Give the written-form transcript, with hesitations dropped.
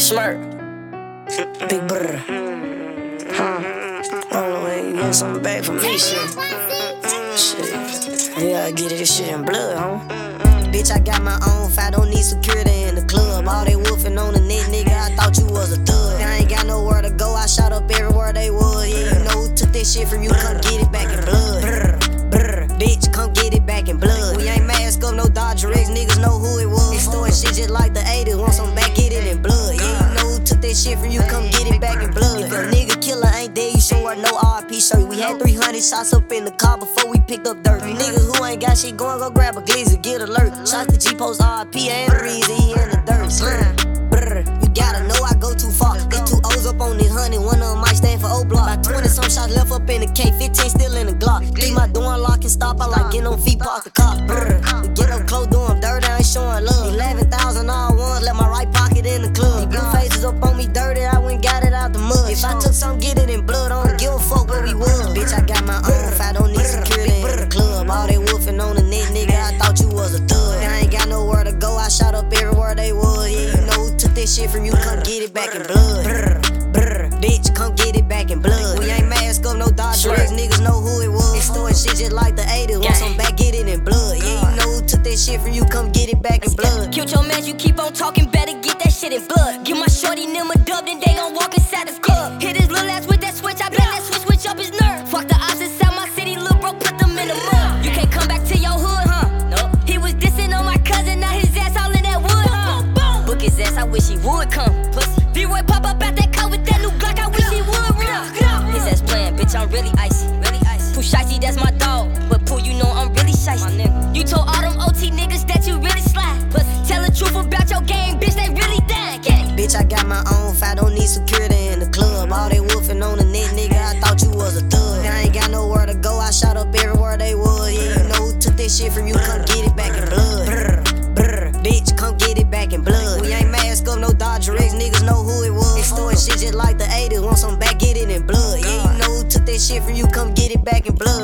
Smirk. Big brr. Oh, wait, you get something back from me, shit. Shit. Yeah, I get it, this shit in blood, huh? Bitch, I got my own fight, don't need security in the club. All they wolfing on the net, nigga, I thought you was a thug. I ain't got nowhere to go, I shot up everywhere they was. Yeah, you know who took that shit from you, come get it back in blood. Brr, brr, bitch, come get it back in blood. We ain't mask up, no Dodger X, niggas know who it was. Extorting shit just like the 80s, want some back, get it in blood. Yeah, you know who took that shit from you, come get it back in blood. If a nigga killer ain't there, you should wear no RP shirt. We had 300 shots up in the car before we picked up dirt. Niggas who ain't got shit going, go grab a glizzy, get alert. Shots to G-Post RP and the reason he in the dirt. Brr, you gotta know I go too far. They two O's up on this 100, one of them might stand for O-Block. About 20 some shots left up in the K, 15 still in the Glock. Leave my door unlock and stop, I like getting on feet, park the car. Brr, we get up close, doing dirt, I ain't showing love. 11,000 all ones, let my right pocket in the club. These blue faces up on me dirty, I went got it out the mud. If I took some, get it in blood, I don't give a fuck where we was. Bitch, I got my own fight, don't need security in the club. All they wolfing on the net, nigga, I thought you was a thug. I ain't got nowhere to go, I shot up everywhere they was. Yeah, you know who took that shit from you, come get it back in blood. Brr, brr, bitch, come get it back in blood. We ain't mask up, no Dodger X, niggas know who it was. Extorting shit just like the 80s, want some back, get it in blood. Yeah, you know who took that shit from you, come get it back in blood. Killed your man, you keep on talking, better get that shit in blood. Give my shorty them a dub, then they gon' walk inside the club. Hit his little ass with that switch, I bet that switch up his nerve. Fuck the odds inside my city, lil' bro, put them in the mud. You can't come back to your hood, huh? No. He was dissing on my cousin, now his ass all in that wood, huh? Book his ass, I wish he would come. Pussy. V-Roy pop up out that car with that new Glock, I wish he would run. His ass playing, bitch, I'm really icy. Pooh Shicey, that's my dog, but Pooh, you know I'm really shicey. You told all them OT niggas that you really slide. Pussy. Tell the truth about your game, bitch, they really dying. Bitch, I got my own fight, don't need security in the club. All they wolfing on the net, nigga, I thought you was a thug. I ain't got nowhere to go, I shot up everywhere they was. Yeah, you know who took that shit from you, come get it back in blood. Brr, brr, bitch, come get it back in blood. We ain't mask up, no Dodger X, niggas know who it was. Extorting shit just like the 80s, want some back, get it in blood. Yeah, you know who took that shit from you, come get it back in blood.